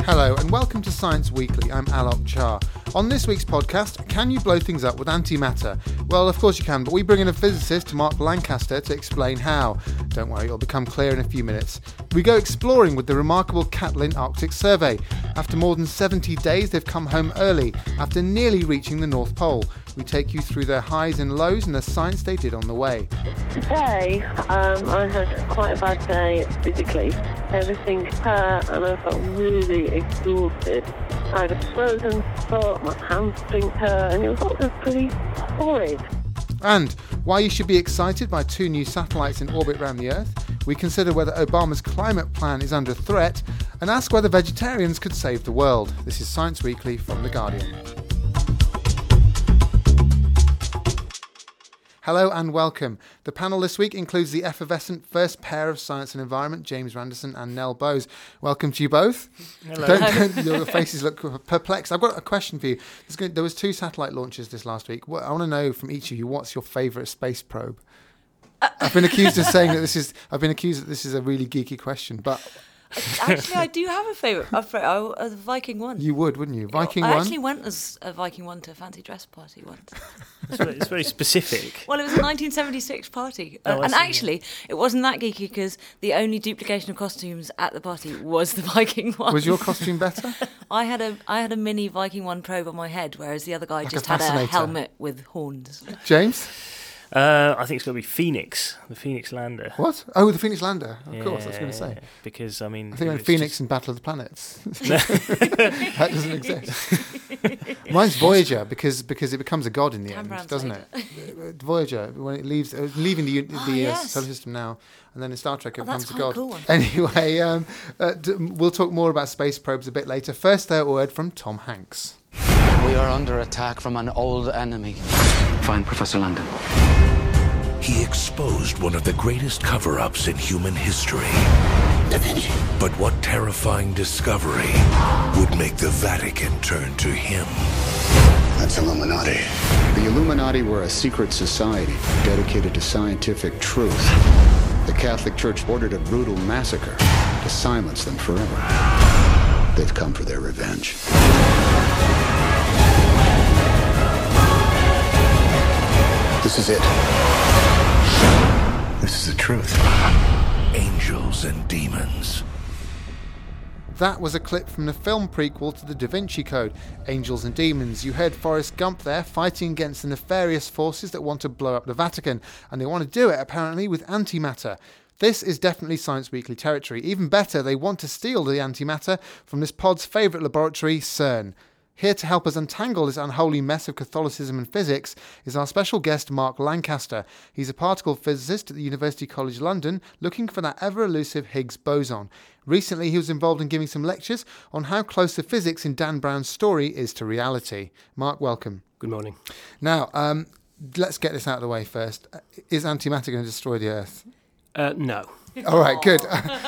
Hello and welcome to Science Weekly. I'm Alok Char. On this week's podcast, can you blow things up with antimatter? Well, of course you can, but we bring in a physicist, Mark Lancaster, to explain how. Don't worry, it'll become clear in a few minutes. We go exploring with the remarkable Catlin Arctic Survey. After more than 70 days, they've come home early, after nearly reaching the North Pole. We take you through their highs and lows and the science they did on the way. Today, I had quite a bad day physically. Everything hurt and I felt really exhausted. I had a frozen foot, my hamstring hurt, and it was pretty horrid. And why you should be excited by 2 new satellites in orbit around the Earth. We consider whether Obama's climate plan is under threat and ask whether vegetarians could save the world. This is Science Weekly from The Guardian. Hello and welcome. The panel this week includes the effervescent first pair of Science and Environment, James Randerson and Nell Bowes. Welcome to you both. Hello. Your faces look perplexed. I've got a question for you. There was 2 satellite launches this last week. I want to know from each of you, what's your favourite space probe? I've been accused of saying that this is a really geeky question, but Actually, I do have a favourite. A Viking 1. You would, wouldn't you? Viking 1? I actually went as a Viking 1 to a fancy dress party once. It's very specific. Well, it was a 1976 party. And actually, it wasn't that geeky because the only duplication of costumes at the party was the Viking 1. Was your costume better? I had a mini Viking 1 probe on my head, whereas the other guy Like just a had a fascinator. helmet with horns. James? I think it's got to be Phoenix, the Phoenix lander. What? Oh, the Phoenix lander. Of course, I was going to say. Because, I mean... I think I meant Phoenix and Battle of the Planets. That doesn't exist. Mine's Voyager because it becomes a god in the end, doesn't it? Voyager, when it leaves, leaving the solar system now, and then in Star Trek it becomes a god. Cool one. Anyway, we'll talk more about space probes a bit later. First, a word from Tom Hanks. We are under attack from an old enemy. Find Professor Landon. He exposed one of the greatest cover-ups in human history. Da Vinci. But what terrifying discovery would make the Vatican turn to him? That's Illuminati. The Illuminati were a secret society dedicated to scientific truth. The Catholic Church ordered a brutal massacre to silence them forever. They've come for their revenge. This is it. This is the truth. Angels and demons. That was a clip from the film prequel to the Da Vinci Code, Angels and Demons. You heard Forrest Gump there fighting against the nefarious forces that want to blow up the Vatican, and they want to do it apparently with antimatter. This is definitely Science Weekly territory. Even better, they want to steal the antimatter from this pod's favourite laboratory, CERN. Here to help us untangle this unholy mess of Catholicism and physics is our special guest, Mark Lancaster. He's a particle physicist at the University College London, looking for that ever-elusive Higgs boson. Recently, he was involved in giving some lectures on how close the physics in Dan Brown's story is to reality. Mark, welcome. Good morning. Now, let's get this out of the way first. Is antimatter going to destroy the Earth? No. All right, good.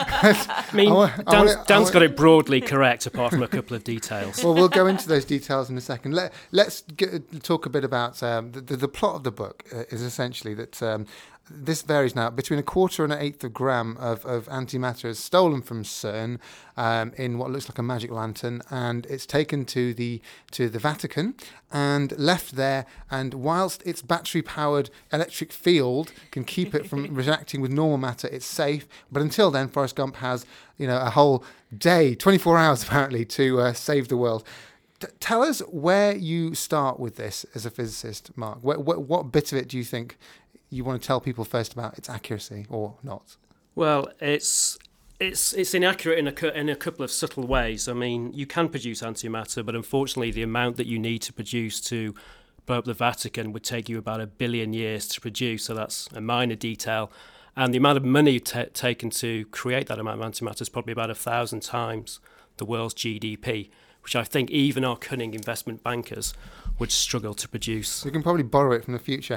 I mean, Dan's got it broadly correct, apart from a couple of details. Well, we'll go into those details in a second. Let's talk a bit about the plot of the book. Is essentially that this varies now. Between 1/4 and 1/8 of a gram of antimatter is stolen from CERN in what looks like a magic lantern, and it's taken to the Vatican and left there. And whilst its battery-powered electric field can keep it from reacting with normal matter, it's safe. But until then, Forrest Gump has a whole day, 24 hours apparently, to save the world. Tell us where you start with this as a physicist, Mark. What bit of it do you think you want to tell people first about its accuracy or not? Well, it's inaccurate in a couple of subtle ways. I mean, you can produce antimatter, but unfortunately the amount that you need to produce to blow up the Vatican would take you about 1 billion years to produce, so that's a minor detail. And the amount of money taken to create that amount of antimatter is probably about 1,000 times the world's GDP, which I think even our cunning investment bankers would struggle to produce. We can probably borrow it from the future.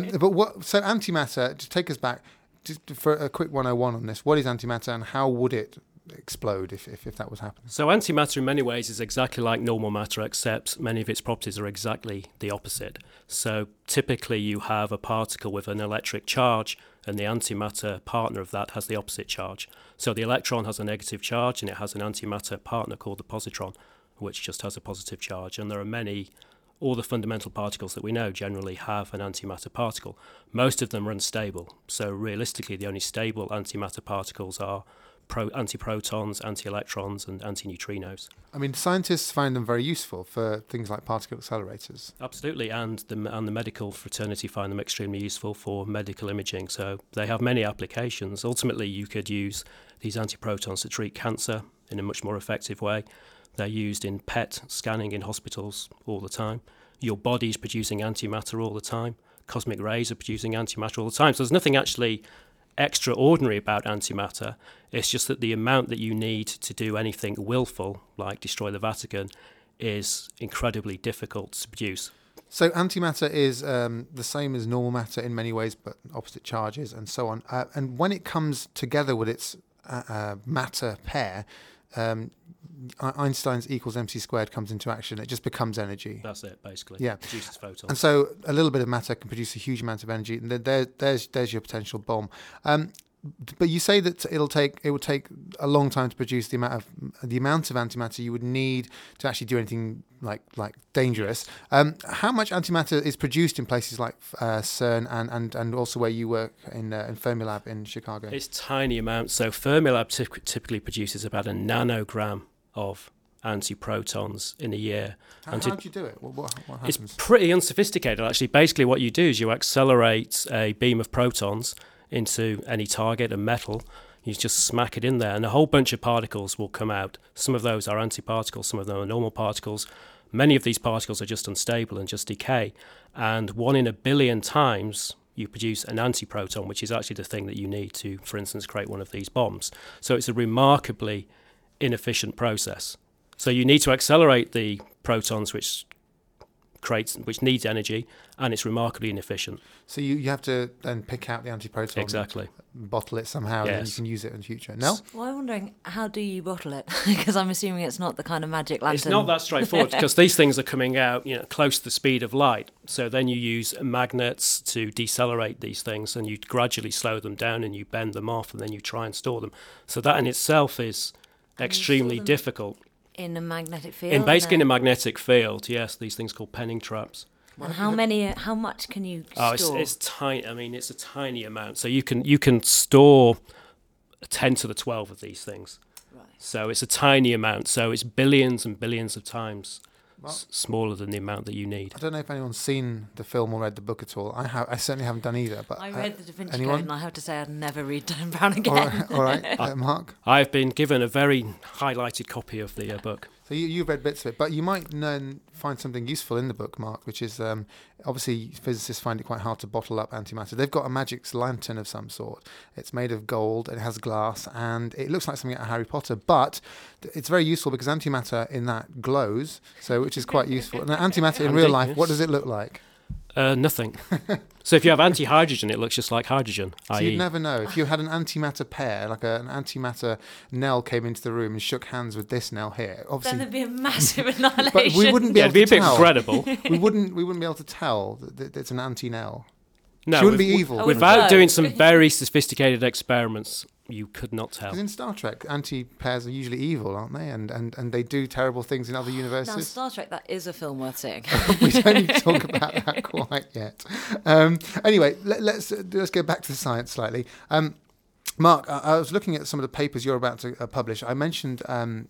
So antimatter, to take us back, just for a quick 101 on this, what is antimatter and how would it explode if that was happening. So antimatter in many ways is exactly like normal matter, except many of its properties are exactly the opposite. So typically you have a particle with an electric charge, and the antimatter partner of that has the opposite charge. So the electron has a negative charge, and it has an antimatter partner called the positron, which just has a positive charge. And there are many, all the fundamental particles that we know generally have an antimatter particle. Most of them are unstable. So realistically, the only stable antimatter particles are antiprotons, anti-electrons, and antineutrinos. I mean, scientists find them very useful for things like particle accelerators. Absolutely, and the medical fraternity find them extremely useful for medical imaging. So they have many applications. Ultimately, you could use these antiprotons to treat cancer in a much more effective way. They're used in PET scanning in hospitals all the time. Your body's producing antimatter all the time. Cosmic rays are producing antimatter all the time. So there's nothing actually extraordinary about antimatter. It's just that the amount that you need to do anything willful, like destroy the Vatican, is incredibly difficult to produce. So antimatter is the same as normal matter in many ways, but opposite charges and so on. And when it comes together with its matter pair, Einstein's equals mc squared comes into action. It just becomes energy. That's it, basically. Yeah. It produces photons. And so a little bit of matter can produce a huge amount of energy. And there's your potential bomb. But you say that it would take a long time to produce the amount of antimatter you would need to actually do anything like dangerous. How much antimatter is produced in places like CERN and also where you work in Fermilab in Chicago? It's tiny amounts. So Fermilab typically produces about a nanogram of antiprotons in a year. How do you do it? What happens? It's pretty unsophisticated, actually. Basically, what you do is you accelerate a beam of protons into any target, a metal. You just smack it in there, and a whole bunch of particles will come out. Some of those are antiparticles, some of them are normal particles. Many of these particles are just unstable and just decay. And 1 in a billion times, you produce an antiproton, which is actually the thing that you need to, for instance, create one of these bombs. So it's a remarkably inefficient process. So you need to accelerate the protons, which needs energy, and it's remarkably inefficient. So you have to then pick out the antiproton, exactly, bottle it somehow, and then you can use it in the future. No? Well, I'm wondering, how do you bottle it? Because I'm assuming it's not the kind of magic lantern. It's not that straightforward, because these things are coming out, close to the speed of light. So then you use magnets to decelerate these things, and you gradually slow them down, and you bend them off, and then you try and store them. So that in itself is extremely difficult. In a magnetic field? Basically in a magnetic field, yes. These things called penning traps. And how much can you store? It's tiny. I mean, it's a tiny amount. So you can store 10 to the 12 of these things. Right. So it's a tiny amount. So it's billions and billions of times smaller than the amount that you need. I don't know if anyone's seen the film or read the book at all. I certainly haven't done either. But I read the Da Vinci anyone? Code, and I have to say I'd never read Dan Brown again. All right. Mark? I've been given a very highlighted copy of the book. So you've read bits of it, but you might find something useful in the book, Mark, which is obviously physicists find it quite hard to bottle up antimatter. They've got a magic lantern of some sort. It's made of gold, it has glass, and it looks like something out of Harry Potter, but it's very useful because antimatter in that glows, which is quite useful. And antimatter in real life, what does it look like? Nothing. So if you have anti-hydrogen, it looks just like hydrogen. So you'd never know. If you had an antimatter pair, like an antimatter Nell came into the room and shook hands with this Nell here, obviously then there'd be a massive annihilation. But we wouldn't be able it'd be to tell. a bit incredible. we wouldn't be able to tell that it's an anti-Nell. No, she wouldn't be evil. Without doing some very sophisticated experiments, you could not tell. Because in Star Trek, anti-pairs are usually evil, aren't they? And they do terrible things in other universes. Now, Star Trek, that is a film worth seeing. We don't need to talk about that quite yet. Anyway, let's go back to the science slightly. Mark, I was looking at some of the papers you're about to publish. I mentioned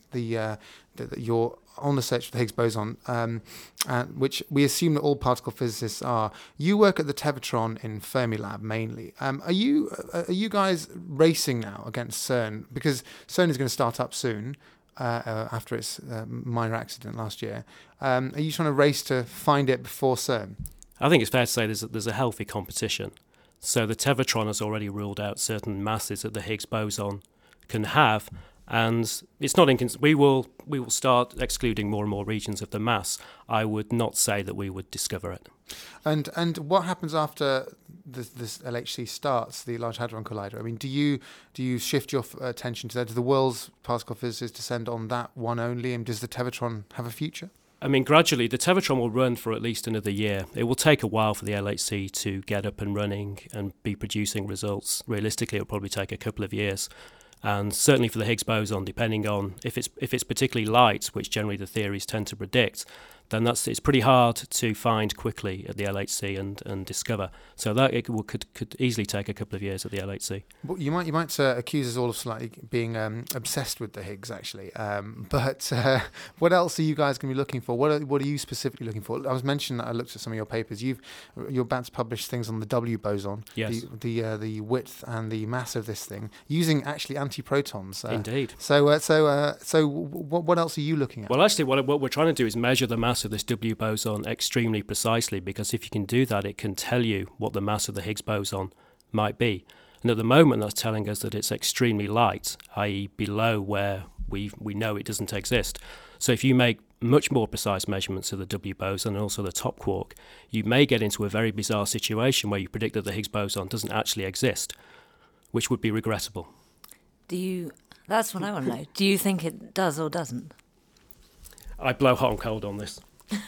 you're on the search for the Higgs boson, which we assume that all particle physicists are. You work at the Tevatron in Fermilab mainly. Are you guys racing now against CERN? Because CERN is going to start up soon after its minor accident last year. Are you trying to race to find it before CERN? I think it's fair to say there's a healthy competition. So the Tevatron has already ruled out certain masses that the Higgs boson can have, and it's not we will start excluding more and more regions of the mass. I would not say that we would discover it. And what happens after this LHC starts, the Large Hadron Collider? I mean, do you shift your attention to that? Do the world's particle physicists descend on that one only? And does the Tevatron have a future? I mean, gradually, the Tevatron will run for at least another year. It will take a while for the LHC to get up and running and be producing results. Realistically, it will probably take a couple of years. And certainly for the Higgs boson, depending on if it's particularly light, which generally the theories tend to predict, then it's pretty hard to find quickly at the LHC and discover. So that could easily take a couple of years at the LHC. Well, you might accuse us all of slightly being obsessed with the Higgs, actually. But what else are you guys going to be looking for? What are you specifically looking for? I was mentioning that I looked at some of your papers. You're about to publish things on the W boson, yes. the width and the mass of this thing, using actually antiprotons. Indeed. So what else are you looking at? Well, actually, what we're trying to do is measure the mass of this W boson extremely precisely, because if you can do that, it can tell you what the mass of the Higgs boson might be. And at the moment, that's telling us that it's extremely light, i.e. below where we know it doesn't exist. So if you make much more precise measurements of the W boson and also the top quark, you may get into a very bizarre situation where you predict that the Higgs boson doesn't actually exist, which would be regrettable. That's what I want to know. Do you think it does or doesn't? I blow hot and cold on this.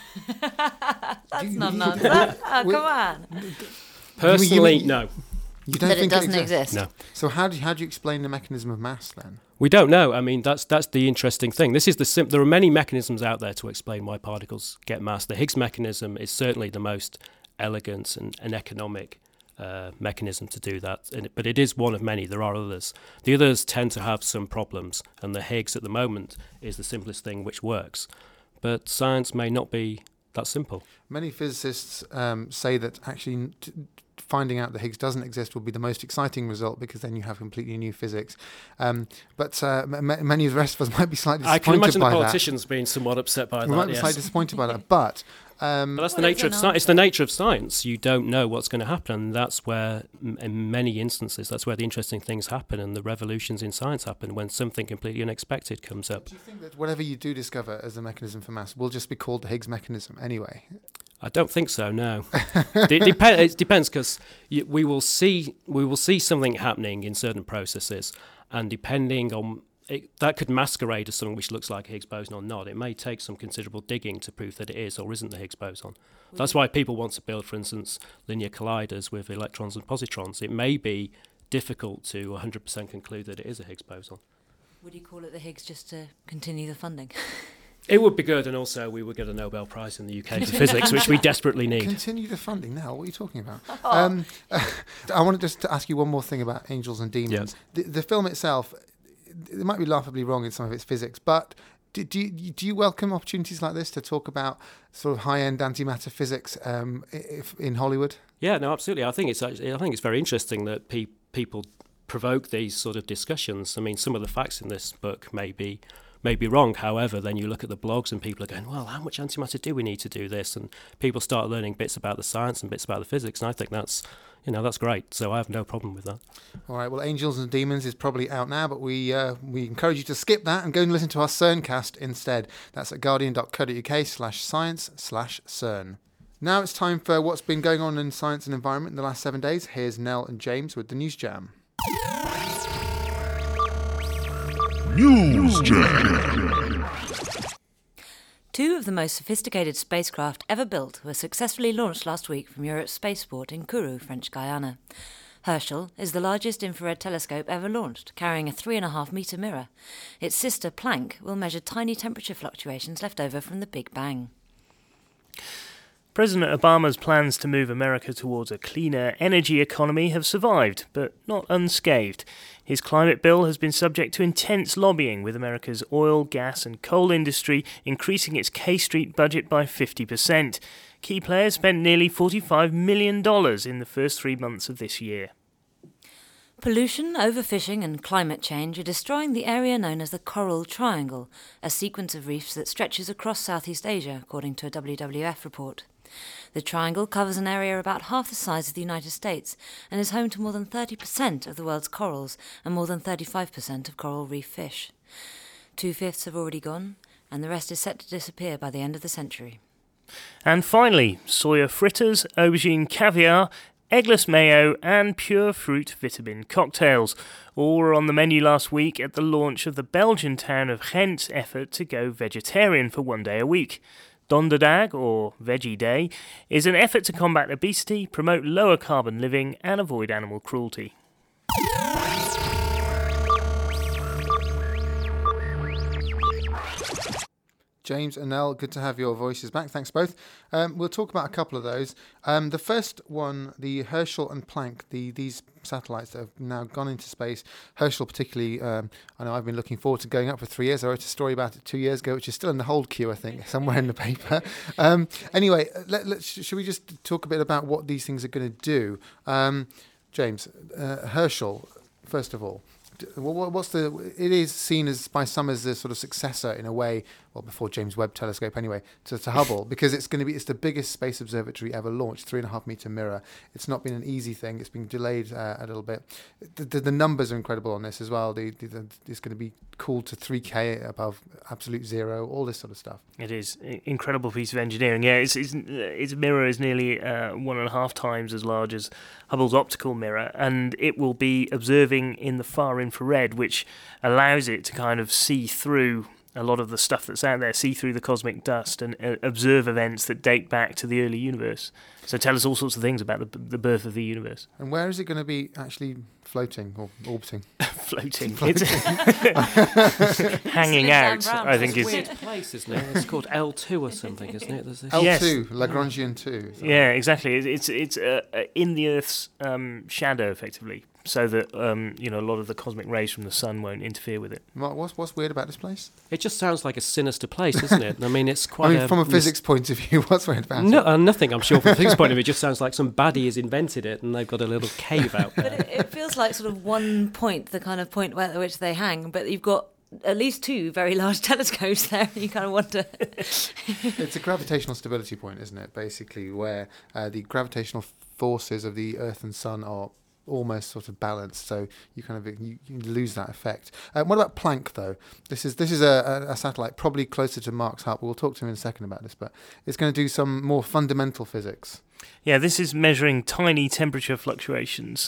That's not an answer. Oh, come on. Personally, no. You don't That think it doesn't exist? No. So how do you explain the mechanism of mass then? We don't know. I mean, that's the interesting thing. This is there are many mechanisms out there to explain why particles get mass. The Higgs mechanism is certainly the most elegant and economic mechanism to do that, but it is one of many. There are others. The others tend to have some problems, and the Higgs at the moment is the simplest thing which works. But science may not be that simple. Many physicists say that actually finding out the Higgs doesn't exist will be the most exciting result, because then you have completely new physics. But many of the rest of us might be slightly disappointed by that. I can imagine the politicians being somewhat upset by that. We might be slightly disappointed by that, but that's the nature of science. It's the nature of science. You don't know what's going to happen, and that's where, in many instances, that's where the interesting things happen and the revolutions in science happen, when something completely unexpected comes up. Do you think that whatever you do discover as a mechanism for mass will just be called the Higgs mechanism anyway? I don't think so. No, it depends, because we will see something happening in certain processes, and depending on it, that could masquerade as something which looks like a Higgs boson or not. It may take some considerable digging to prove that it is or isn't the Higgs boson. That's why people want to build, for instance, linear colliders with electrons and positrons. It may be difficult to 100% conclude that it is a Higgs boson. Would you call it the Higgs just to continue the funding? It would be good, and also we would get a Nobel Prize in the UK for physics, which we desperately need. Continue the funding now? What are you talking about? I wanted just to ask you one more thing about Angels and Demons. Yes. The film itself, it might be laughably wrong in some of its physics, but do you welcome opportunities like this to talk about sort of high-end antimatter physics in Hollywood? Yeah, no, absolutely. I think it's very interesting that people provoke these sort of discussions. I mean, some of the facts in this book may be wrong. However, then you look at the blogs and people are going, well, how much antimatter do we need to do this? And people start learning bits about the science and bits about the physics, and I think that's great. So I have no problem with that. All right, well, Angels and Demons is probably out now, but we encourage you to skip that and go and listen to our CERNcast instead. That's at guardian.co.uk/science/CERN. Now it's time for what's been going on in science and environment in the last 7 days. Here's Nell and James with the News Jam. News Jam. Two of the most sophisticated spacecraft ever built were successfully launched last week from Europe's spaceport in Kourou, French Guiana. Herschel is the largest infrared telescope ever launched, carrying a 3.5-metre mirror. Its sister, Planck, will measure tiny temperature fluctuations left over from the Big Bang. President Obama's plans to move America towards a cleaner energy economy have survived, but not unscathed. His climate bill has been subject to intense lobbying, with America's oil, gas and coal industry increasing its K Street budget by 50%. Key players spent nearly $45 million in the first 3 months of this year. Pollution, overfishing and climate change are destroying the area known as the Coral Triangle, a sequence of reefs that stretches across Southeast Asia, according to a WWF report. The triangle covers an area about half the size of the United States and is home to more than 30% of the world's corals and more than 35% of coral reef fish. 2/5 have already gone, and the rest is set to disappear by the end of the century. And finally, soya fritters, aubergine caviar, eggless mayo and pure fruit vitamin cocktails. All were on the menu last week at the launch of the Belgian town of Ghent's effort to go vegetarian for 1 day a week. Donderdag, or Veggie Day, is an effort to combat obesity, promote lower carbon living and avoid animal cruelty. James and Nell, good to have your voices back. Thanks both. We'll talk about a couple of those. The first one, the Herschel and Planck, these satellites that have now gone into space. Herschel particularly, I know I've been looking forward to going up for 3 years. I wrote a story about it 2 years ago, which is still in the hold queue, I think, somewhere in the paper. Anyway, should we just talk a bit about what these things are going to do? James, Herschel, first of all. It is seen as by some as the sort of successor in a way, well, before James Webb Telescope anyway, to Hubble, because it's the biggest space observatory ever launched, 3.5 meter mirror. It's not been an easy thing. It's been delayed a little bit. The numbers are incredible on this as well. It's going to be cooled to 3K above absolute zero, all this sort of stuff. It is an incredible piece of engineering. Yeah, its mirror is nearly 1.5 times as large as Hubble's optical mirror, and it will be observing in the far infrared, which allows it to kind of see through a lot of the stuff that's out there, see through the cosmic dust and observe events that date back to the early universe. So tell us all sorts of things about the birth of the universe. And where is it going to be actually floating or orbiting? Floating. It's hanging out, I think is... It's a weird place, isn't it? It's called L2 or something, isn't it? L2, yes. Lagrangian 2. Yeah, exactly. It's in the Earth's shadow, effectively, so that a lot of the cosmic rays from the sun won't interfere with it. Mark, what's weird about this place? It just sounds like a sinister place, isn't it? I mean, it's quite. From a physics point of view, what's weird about it? Nothing. I'm sure from a physics point of view, it just sounds like some baddie has invented it, and they've got a little cave out there. But it feels like sort of one point, the kind of point at which they hang, but you've got at least 2 very large telescopes there. You kind of wonder. It's a gravitational stability point, isn't it? Basically, where the gravitational forces of the Earth and Sun are almost sort of balanced, so you lose that effect. What about Planck, though? This is a satellite probably closer to Mark's Hubble. We'll talk to him in a second about this, but it's going to do some more fundamental physics. Yeah, this is measuring tiny temperature fluctuations,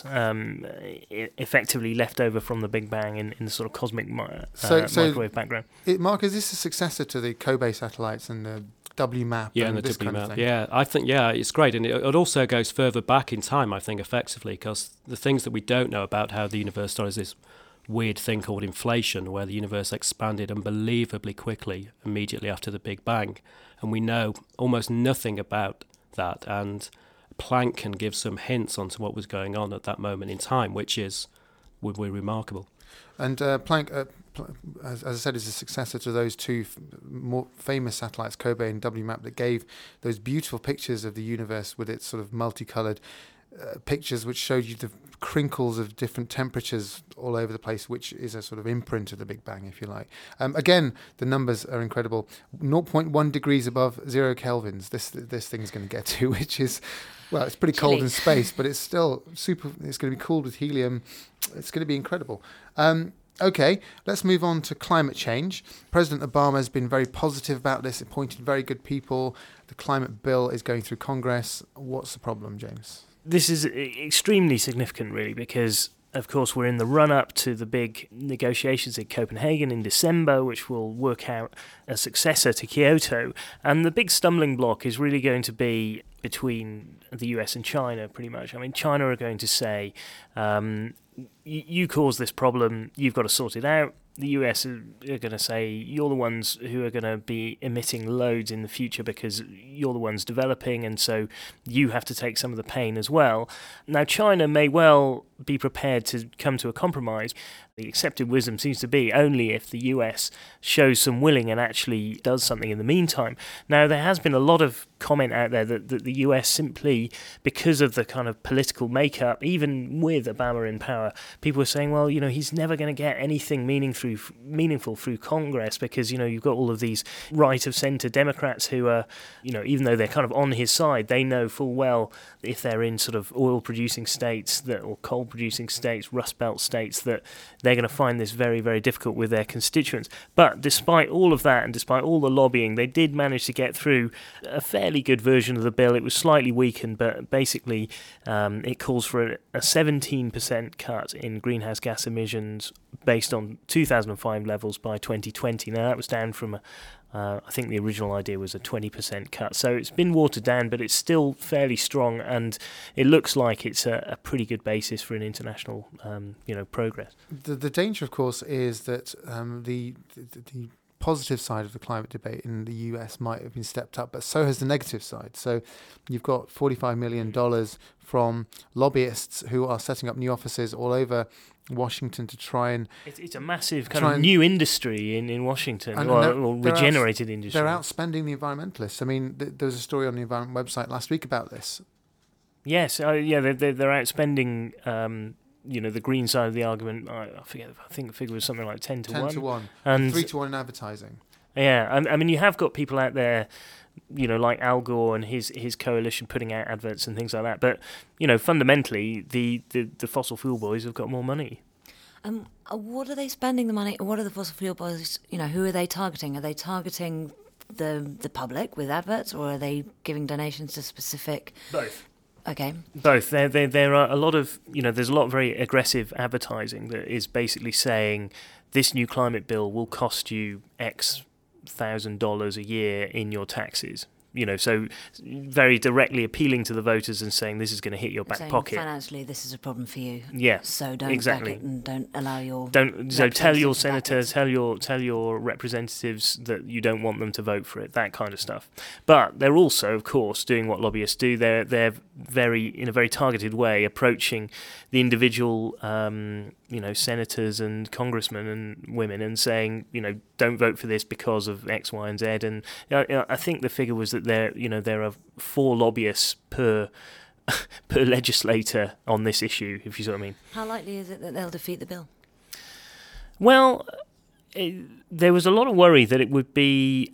effectively left over from the Big Bang in the sort of cosmic microwave background. Mark, is this a successor to the Kobe satellites and the WMAP? Yeah, and the WMAP. Yeah, I think it's great, and it also goes further back in time, I think, effectively, because the things that we don't know about how the universe started is this weird thing called inflation, where the universe expanded unbelievably quickly immediately after the Big Bang, and we know almost nothing about that, and Planck can give some hints onto what was going on at that moment in time, which is remarkable. And Planck, as I said, is a successor to those 2 more famous satellites, Kobe and WMAP, that gave those beautiful pictures of the universe with its sort of multicoloured pictures, which showed you the crinkles of different temperatures all over the place, which is a sort of imprint of the Big Bang, if you like. Again, the numbers are incredible. 0.1 degrees above 0 kelvins, this thing is going to get to, which is, well, it's pretty cold in space, but it's still super. It's going to be cooled with helium. It's going to be incredible. Okay, let's move on to climate change. President Obama has been very positive about this, appointed very good people. The climate bill is going through Congress. What's the problem, James? This is extremely significant, really, because, of course, we're in the run-up to the big negotiations in Copenhagen in December, which will work out a successor to Kyoto. And the big stumbling block is really going to be between the US and China, pretty much. I mean, China are going to say, you caused this problem, you've got to sort it out. The US are going to say, you're the ones who are going to be emitting loads in the future because you're the ones developing, and so you have to take some of the pain as well. Now, China may well be prepared to come to a compromise. The accepted wisdom seems to be only if the US shows some willing and actually does something in the meantime. Now, there has been a lot of comment out there that the US simply, because of the kind of political makeup, even with Obama in power, people are saying, well, he's never going to get anything meaningful through Congress because, you've got all of these right-of-centre Democrats who are, even though they're kind of on his side, they know full well if they're in sort of oil-producing states or coal coal-producing states, Rust Belt states, that they're going to find this very, very difficult with their constituents. But despite all of that and despite all the lobbying, they did manage to get through a fairly good version of the bill. It was slightly weakened, but basically it calls for a 17% cut in greenhouse gas emissions based on 2005 levels by 2020. Now, that was down from I think the original idea was a 20% cut. So it's been watered down, but it's still fairly strong, and it looks like it's a pretty good basis for an international, progress. The danger, of course, is that the positive side of the climate debate in the US might have been stepped up, but so has the negative side. So you've got $45 million from lobbyists who are setting up new offices all over Washington to try and... It's a massive kind of new industry in Washington, or regenerated industry. They're outspending the environmentalists. I mean, there was a story on the Environment website last week about this. Yes, they're outspending... the green side of the argument, I think the figure was something like 10 to 1. 10 to 1. And 3 to 1 in advertising. Yeah, I mean, you have got people out there, like Al Gore and his coalition putting out adverts and things like that. But, fundamentally, the fossil fuel boys have got more money. What are they spending the money? What are the fossil fuel boys, who are they targeting? Are they targeting the public with adverts, or are they giving donations to specific... Both. Okay. Both. There are a lot of, there's a lot of very aggressive advertising that is basically saying this new climate bill will cost you X $1,000 a year in your taxes. So very directly appealing to the voters and saying this is going to hit your back pocket. Financially, this is a problem for you. Yeah, so don't exactly. back it and don't allow your tell your senators, tell your representatives that you don't want them to vote for it. That kind of stuff. But they're also, of course, doing what lobbyists do. They're very, in a very targeted way, approaching the individual senators and congressmen and women and saying, don't vote for this because of X, Y, and Z. And I think the figure was that there are 4 lobbyists per legislator on this issue, if you see what I mean. How likely is it that they'll defeat the bill? Well, there was a lot of worry that it would be,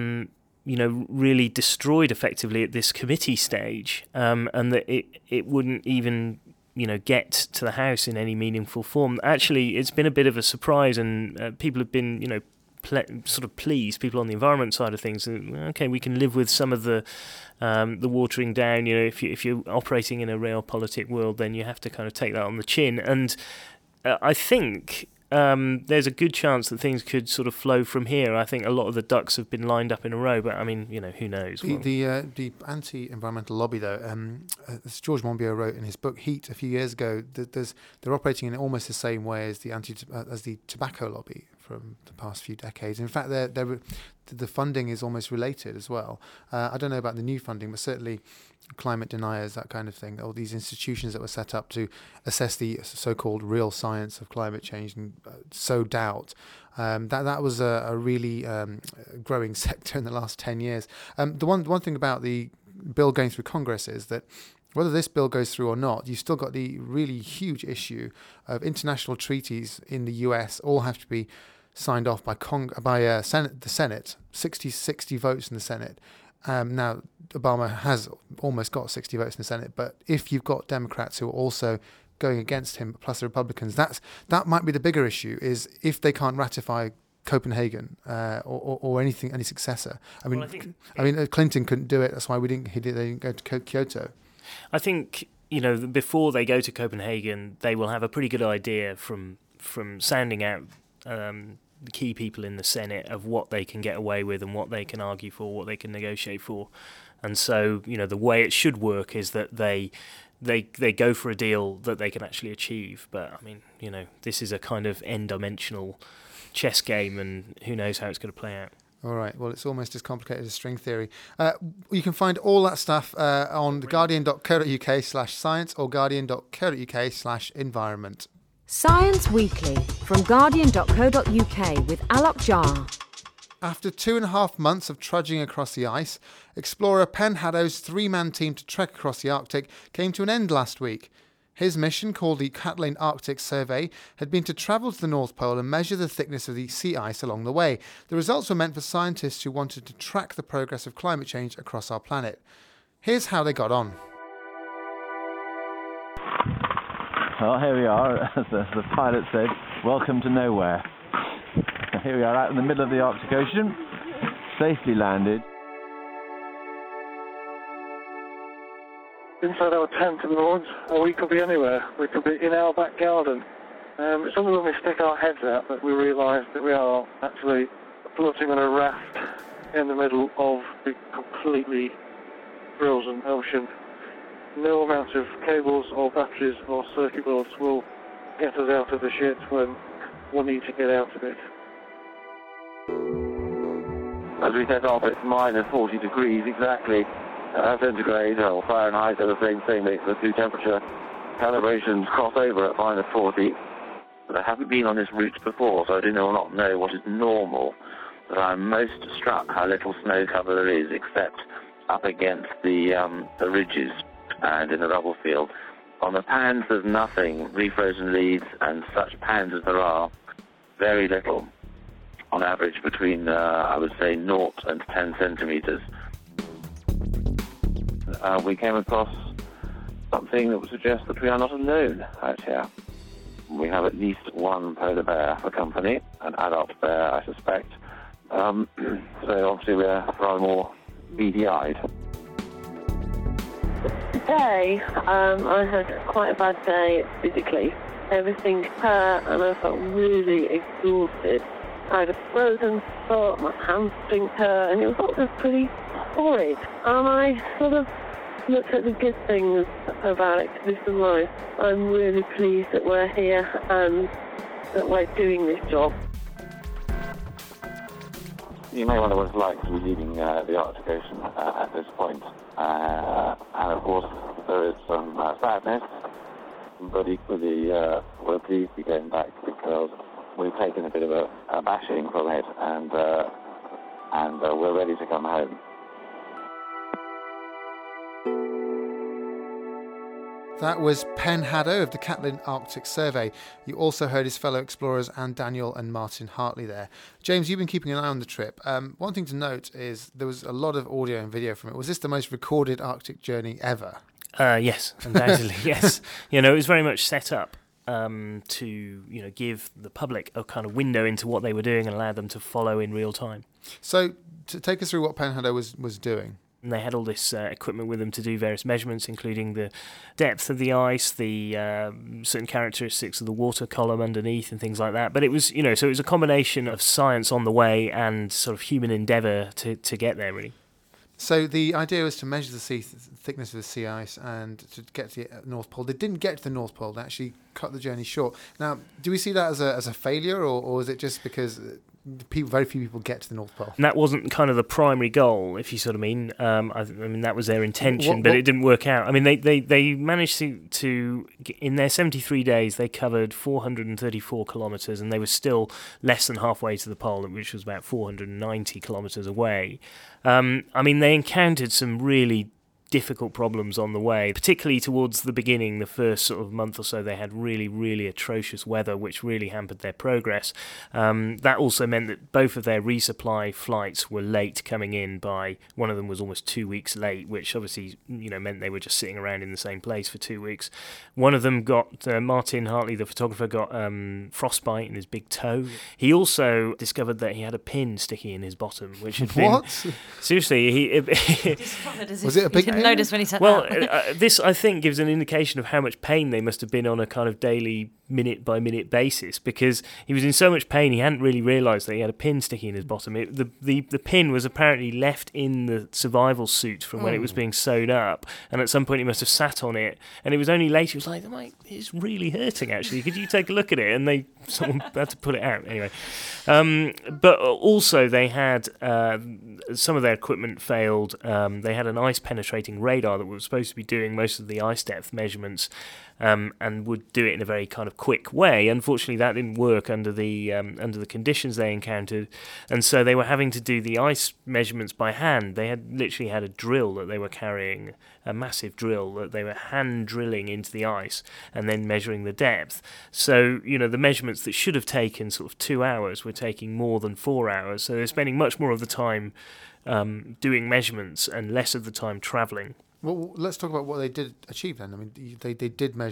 really destroyed effectively at this committee stage, and that it wouldn't even get to the House in any meaningful form. Actually, it's been a bit of a surprise, and people have been, sort of pleased. People on the environment side of things, okay, we can live with some of the watering down. If you're operating in a realpolitik world, then you have to kind of take that on the chin. And I think there's a good chance that things could sort of flow from here. I think a lot of the ducks have been lined up in a row, but I mean, who knows? The anti-environmental lobby, though, as George Monbiot wrote in his book Heat a few years ago, they're operating in almost the same way as the tobacco lobby from the past few decades. In fact, the funding is almost related as well. I don't know about the new funding, but certainly climate deniers, that kind of thing, all these institutions that were set up to assess the so-called real science of climate change and sow doubt. That was a really growing sector in the last 10 years. The one thing about the bill going through Congress is that whether this bill goes through or not, you've still got the really huge issue of international treaties in the US all have to be signed off by the Senate, 60 votes in the Senate. Now, Obama has almost got 60 votes in the Senate, but if you've got Democrats who are also going against him, plus the Republicans, that might be the bigger issue, is if they can't ratify Copenhagen or any successor. I mean, Clinton couldn't do it. That's why they didn't go to Kyoto. I think before they go to Copenhagen, they will have a pretty good idea from sounding out the key people in the Senate of what they can get away with and what they can argue for, what they can negotiate for. And so, the way it should work is that they go for a deal that they can actually achieve. But I mean, this is a kind of n-dimensional chess game, and who knows how it's going to play out. All right. Well, it's almost as complicated as string theory. You can find all that stuff on guardian.co.uk/science or guardian.co.uk/environment. Science Weekly from guardian.co.uk with Alok Jha. After 2.5 months of trudging across the ice, explorer Pen Haddow's 3-man team to trek across the Arctic came to an end last week. His mission, called the Catalin Arctic Survey, had been to travel to the North Pole and measure the thickness of the sea ice along the way. The results were meant for scientists who wanted to track the progress of climate change across our planet. Here's how they got on. Well, here we are, as the pilot said, welcome to nowhere. Here we are out in the middle of the Arctic Ocean, safely landed. Inside our tent in the woods, or we could be anywhere. We could be in our back garden. It's only when we stick our heads out that we realise that we are actually floating on a raft in the middle of the completely frozen ocean. No amount of cables or batteries or circuit boards will get us out of the shit when we'll need to get out of it. As we set off, it's minus 40 degrees exactly. Centigrade or Fahrenheit are the same thing. The two temperature calibrations cross over at minus 40. But I haven't been on this route before, so I do not know what is normal. But I'm most struck how little snow cover there is, except up against the ridges and in the rubble field. On the pans, there's nothing. Refrozen leaves and such pans as there are, very little. On average, between I would say 0 and 10 centimeters. We came across something that would suggest that we are not alone out here. We have at least one polar bear for company, an adult bear, I suspect. So obviously we're rather more beady-eyed. Today, I had quite a bad day physically. Everything hurt and I felt really exhausted. I had a frozen foot, my hamstring hurt, and it was all just pretty horrid. And I sort of looked at the good things about expedition life. I'm really pleased that we're here and that we're doing this job. You may wonder what it's like to be leaving the Arctic Ocean at this point. And of course, there is some sadness, but equally we're pleased to be going back because we've taken a bit of a bashing from it, and we're ready to come home. That was Pen Hadow of the Catlin Arctic Survey. You also heard his fellow explorers Anne Daniel and Martin Hartley there. James, you've been keeping an eye on the trip. One thing to note is there was a lot of audio and video from it. Was this the most recorded Arctic journey ever? Yes, undoubtedly, yes. It was very much set up to give the public a kind of window into what they were doing and allow them to follow in real time. So, to take us through what Pen Hadow was doing. And they had all this equipment with them to do various measurements, including the depth of the ice, the certain characteristics of the water column underneath and things like that. But it was, so it was a combination of science on the way and sort of human endeavour to get there, really. So the idea was to measure the thickness of the sea ice and to get to the North Pole. They didn't get to the North Pole. They actually cut the journey short. Now, do we see that as a failure, or is it just because very few people get to the North Pole? And that wasn't kind of the primary goal, if you sort of mean. I mean, that was their intention, but it didn't work out. I mean, they managed to in their 73 days, they covered 434 kilometres, and they were still less than halfway to the pole, which was about 490 kilometres away. I mean, they encountered some really difficult problems on the way, particularly towards the beginning, the first sort of month or so. They had really, really atrocious weather, which really hampered their progress. That also meant that both of their resupply flights were late coming in. By one of them was almost 2 weeks late, which obviously meant they were just sitting around in the same place for 2 weeks. One of them got Martin Hartley, the photographer, got frostbite in his big toe. He also discovered that he had a pin sticking in his bottom, which had been what? Seriously, was it a big pin? Notice when he said that. This, I think, gives an indication of how much pain they must have been on a kind of daily, minute-by-minute basis, because he was in so much pain he hadn't really realised that he had a pin sticking in his bottom. The pin was apparently left in the survival suit from when it was being sewed up, and at some point he must have sat on it, and it was only later he was like, it's really hurting, actually. Could you take a look at it? And someone had to put it out. Anyway. But also they had some of their equipment failed. They had an ice-penetrating radar that was supposed to be doing most of the ice depth measurements, and would do it in a very kind of quick way. Unfortunately, that didn't work under the conditions they encountered, and so they were having to do the ice measurements by hand. They had literally had a drill that they were carrying, a massive drill that they were hand drilling into the ice and then measuring the depth. So, the measurements that should have taken sort of 2 hours were taking more than 4 hours. So they're spending much more of the time doing measurements and less of the time travelling. Well, let's talk about what they did achieve then. I mean, they did measure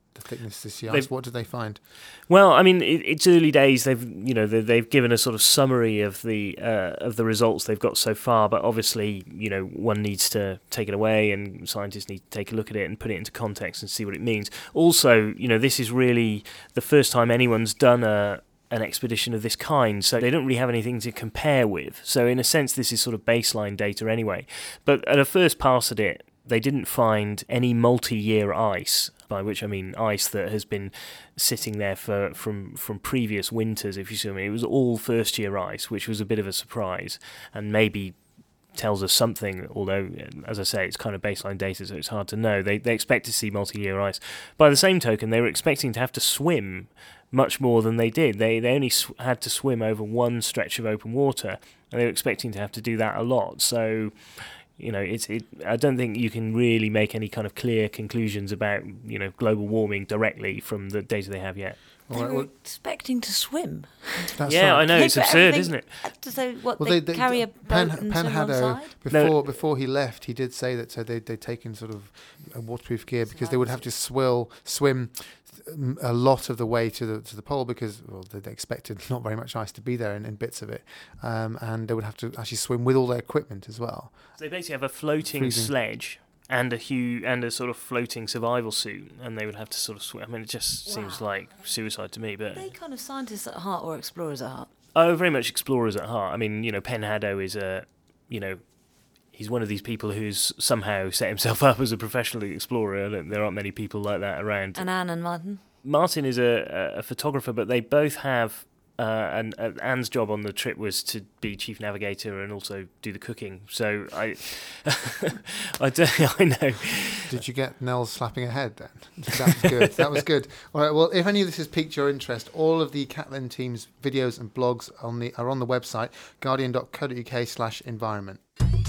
the thickness of the ice? What did they find? Well, I mean, it's early days. They've given a sort of summary of the results they've got so far, but obviously, one needs to take it away, and scientists need to take a look at it and put it into context and see what it means. Also, this is really the first time anyone's done an expedition of this kind, so they don't really have anything to compare with. So in a sense, this is sort of baseline data anyway. But at a first pass at it, they didn't find any multi-year ice, by which I mean ice that has been sitting there from previous winters, if you see what I mean. It was all first-year ice, which was a bit of a surprise, and maybe tells us something, although, as I say, it's kind of baseline data, so it's hard to know. They expect to see multi-year ice. By the same token, they were expecting to have to swim much more than they did. They only had to swim over one stretch of open water, and they were expecting to have to do that a lot. So, I don't think you can really make any kind of clear conclusions about, global warming directly from the data they have yet. They were expecting to swim. That's yeah, right. I know, it's absurd, isn't it? So they carry a boat and swim alongside? Before he left, he did say that they'd taken sort of a waterproof gear because they would have to swim a lot of the way to the pole because they expected not very much ice to be there in bits of it, and they would have to actually swim with all their equipment as well. So they basically have a floating sledge and a sort of floating survival suit, and they would have to sort of swim. I mean, it just seems like suicide to me. But are they kind of scientists at heart or explorers at heart? Oh, very much explorers at heart. I mean, Penn Haddow is he's one of these people who's somehow set himself up as a professional explorer. There aren't many people like that around. And Anne and Martin? Martin is a photographer, but they both have... and Anne's job on the trip was to be chief navigator and also do the cooking. So I know. Did you get Nell slapping her head then? That was good. That was good. All right. Well, if any of this has piqued your interest, all of the Catlin team's videos and blogs are on the website guardian.co.uk/environment.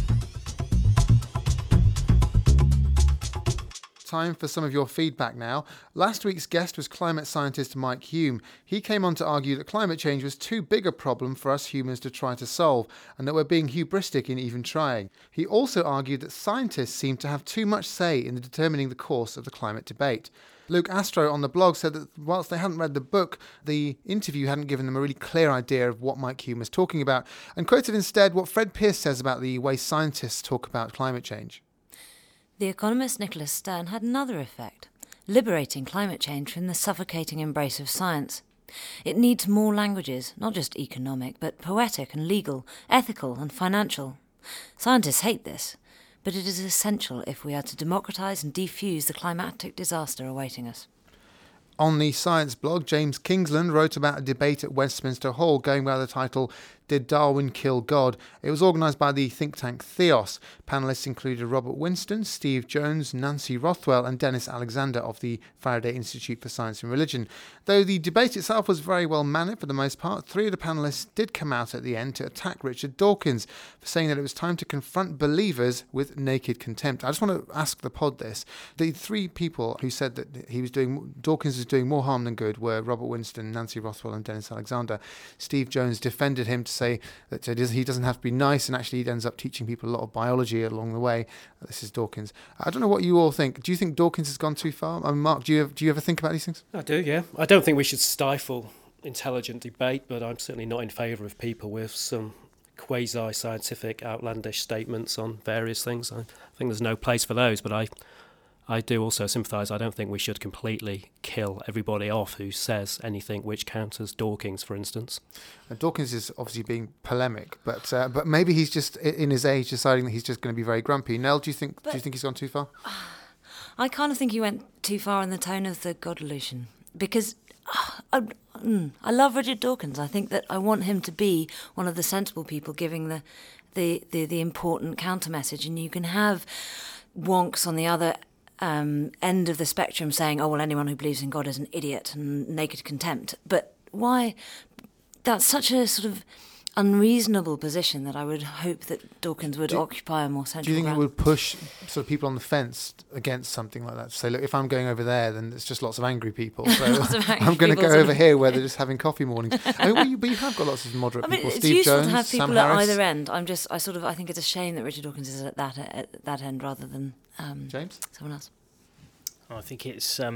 Time for some of your feedback now. Last week's guest was climate scientist Mike Hume. He came on to argue that climate change was too big a problem for us humans to try to solve, and that we're being hubristic in even trying. He also argued that scientists seem to have too much say in determining the course of the climate debate. Luke Astro on the blog said that whilst they hadn't read the book, the interview hadn't given them a really clear idea of what Mike Hume was talking about, and quoted instead what Fred Pearce says about the way scientists talk about climate change. The economist Nicholas Stern had another effect, liberating climate change from the suffocating embrace of science. It needs more languages, not just economic, but poetic and legal, ethical and financial. Scientists hate this, but it is essential if we are to democratise and defuse the climatic disaster awaiting us. On the science blog, James Kingsland wrote about a debate at Westminster Hall going by the title, Did Darwin Kill God? It was organised by the think tank Theos. Panellists included Robert Winston, Steve Jones, Nancy Rothwell and Dennis Alexander of the Faraday Institute for Science and Religion. Though the debate itself was very well mannered for the most part, three of the panellists did come out at the end to attack Richard Dawkins for saying that it was time to confront believers with naked contempt. I just want to ask the pod this. The three people who said that Dawkins was doing more harm than good were Robert Winston, Nancy Rothwell and Dennis Alexander. Steve Jones defended him to say that he doesn't have to be nice, and actually he ends up teaching people a lot of biology along the way. This is Dawkins. I don't know what you all think. Do you think Dawkins has gone too far? I mean, Mark, do you ever think about these things? I do, yeah. I don't think we should stifle intelligent debate, but I'm certainly not in favour of people with some quasi-scientific, outlandish statements on various things. I think there's no place for those, but I do also sympathise. I don't think we should completely kill everybody off who says anything which counters Dawkins, for instance. Dawkins is obviously being polemic, but maybe he's just in his age deciding that he's just going to be very grumpy. Nell, do you think he's gone too far? I kind of think he went too far in the tone of the God illusion, because I love Richard Dawkins. I think that I want him to be one of the sensible people giving the important counter message, and you can have wonks on the other end of the spectrum saying, oh, well, anyone who believes in God is an idiot and naked contempt. But why? That's such a sort of unreasonable position that I would hope that Dawkins would occupy a more central Do you think ground. it would push sort of people on the fence against something like that? Say, look, if I'm going over there, then it's just lots of angry people. So I'm going to go over here where they're just having coffee mornings. I mean, but you have got lots of moderate people. It's Steve useful Jones, to have people Sam at Harris. either end. I think it's a shame that Richard Dawkins is at that end rather than James? someone else. I think it's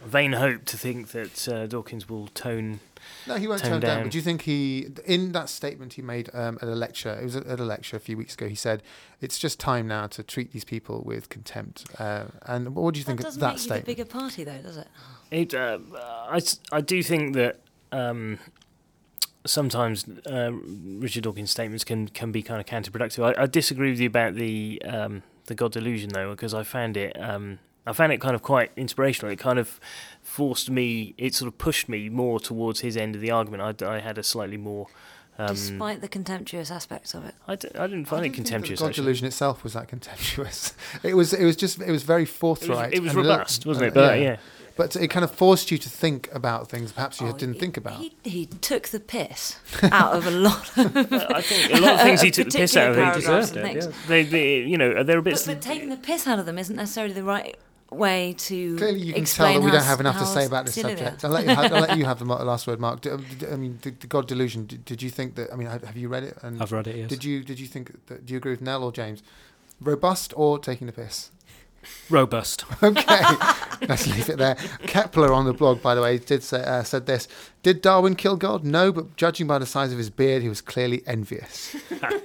vain hope to think that Dawkins will tone. No, he won't tone down. But do you think in that statement he made at a lecture, it was at a lecture a few weeks ago, he said, it's just time now to treat these people with contempt. And what do you think of that statement? Doesn't make you the bigger party, though, does it? I do think that sometimes Richard Dawkins' statements can be kind of counterproductive. I disagree with you about the God delusion, though, because I found it kind of quite inspirational. It kind of forced me, it sort of pushed me more towards his end of the argument. I had a slightly more... despite the contemptuous aspects of it. I didn't find it contemptuous. The God delusion itself was that contemptuous. It was very forthright. It was robust, wasn't it? But yeah. But it kind of forced you to think about things perhaps you didn't think about. He took the piss out of a lot of... I think a lot of things he took the piss out of, he deserved it. Yeah. They're a bit... But taking the piss out of them isn't necessarily the right way to Clearly you can tell that we don't have enough to say about this subject. I'll let you have the last word, Mark. The God delusion, did you think that... I mean, have you read it? And I've read it, yes. Did you think that... Do you agree with Nell or James? Robust or taking the piss? Robust. Okay, let's leave it there. Kepler on the blog, by the way, said this: did Darwin kill God? No, but judging by the size of his beard, he was clearly envious.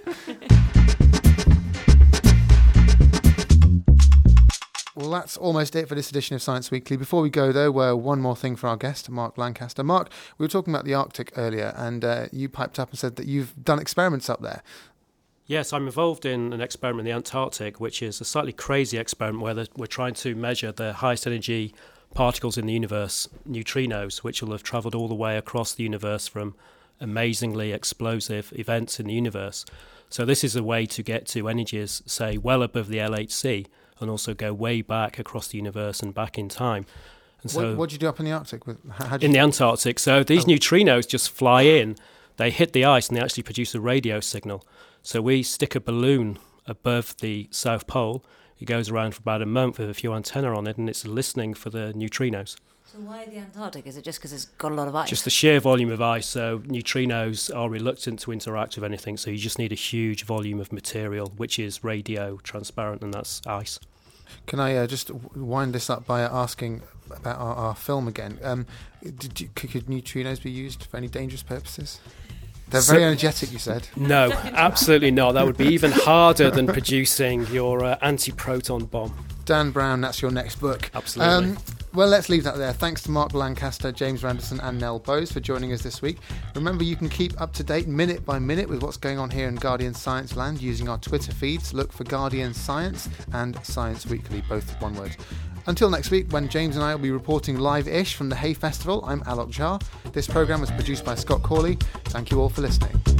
Well, that's almost it for this edition of Science Weekly. Before we go, though, one more thing for our guest, Mark Lancaster. Mark, we were talking about the Arctic earlier, and you piped up and said that you've done experiments up there. Yes, I'm involved in an experiment in the Antarctic, which is a slightly crazy experiment where we're trying to measure the highest energy particles in the universe, neutrinos, which will have travelled all the way across the universe from amazingly explosive events in the universe. So this is a way to get to energies, say, well above the LHC, and also go way back across the universe and back in time. And so, what did you do up in the Arctic? In the Antarctic. So these neutrinos just fly in, they hit the ice, and they actually produce a radio signal. So we stick a balloon above the South Pole. It goes around for about a month with a few antennae on it, and it's listening for the neutrinos. So why the Antarctic? Is it just because it's got a lot of ice? Just the sheer volume of ice. So neutrinos are reluctant to interact with anything. So you just need a huge volume of material, which is radio transparent, and that's ice. Can I just wind this up by asking about our film again? Could neutrinos be used for any dangerous purposes? They're very energetic, you said. No, absolutely not. That would be even harder than producing your anti-proton bomb. Dan Brown, that's your next book. Absolutely. Well, let's leave that there. Thanks to Mark Lancaster, James Randerson and Nell Bowes for joining us this week. Remember, you can keep up to date minute by minute with what's going on here in Guardian Science Land using our Twitter feeds. Look for Guardian Science and Science Weekly, both one word. Until next week, when James and I will be reporting live-ish from the Hay Festival, I'm Alok Jha. This programme was produced by Scott Corley. Thank you all for listening.